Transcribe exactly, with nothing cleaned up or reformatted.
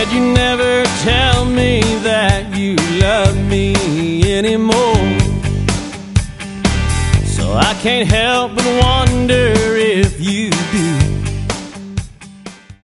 But you never tell me that you love me anymore. So I can't help but wonder if you do.